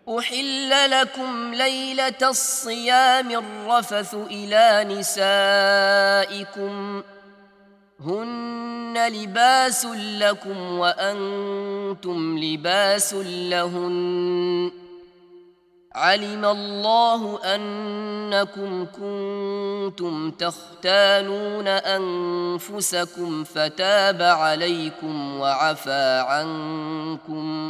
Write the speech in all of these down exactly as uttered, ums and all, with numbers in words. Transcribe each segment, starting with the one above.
أحل لكم ليلة الصيام الرفث إلى نسائكم هن لباس لكم وأنتم لباس لهن علم الله أنكم كنتم تختانون أنفسكم فتاب عليكم وعفى عنكم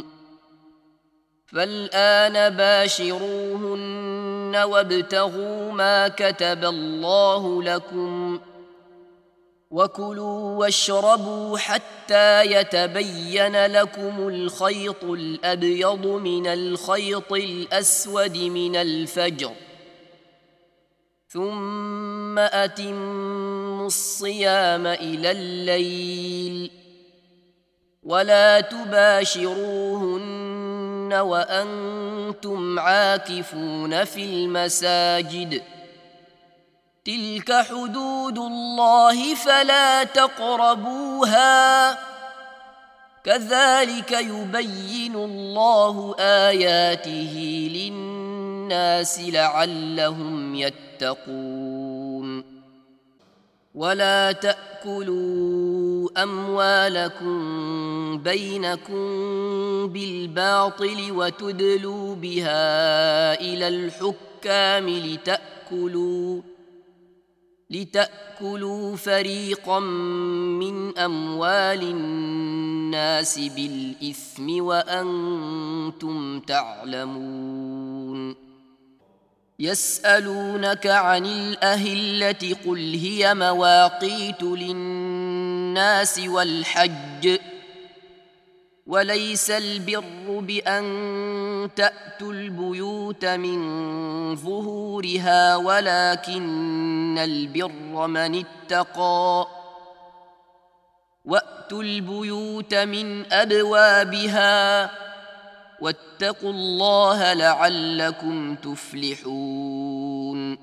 فالآن باشروهن وابتغوا ما كتب الله لكم وكلوا واشربوا حتى يتبين لكم الخيط الأبيض من الخيط الأسود من الفجر ثم أتموا الصيام إلى الليل ولا تباشروهن وأنتم عاكفون في المساجد تلك حدود الله فلا تقربوها كذلك يبين الله آياته للناس لعلهم يتقون ولا تأكلوا أموالكم بينكم بالباطل وتدلوا بها إلى الحكام لتأكلوا لتأكلوا فريقا من أموال الناس بالإثم وأنتم تعلمون يسألونك عن الأهلة قل هي مواقيت للناس والحج وليس البر بأن تأتوا البيوت من ظهورها ولكن البر من اتقى وأتوا البيوت من أبوابها واتقوا الله لعلكم تفلحون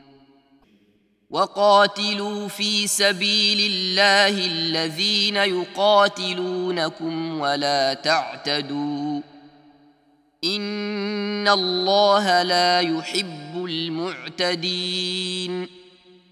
وقاتلوا في سبيل الله الذين يقاتلونكم ولا تعتدوا إن الله لا يحب المعتدين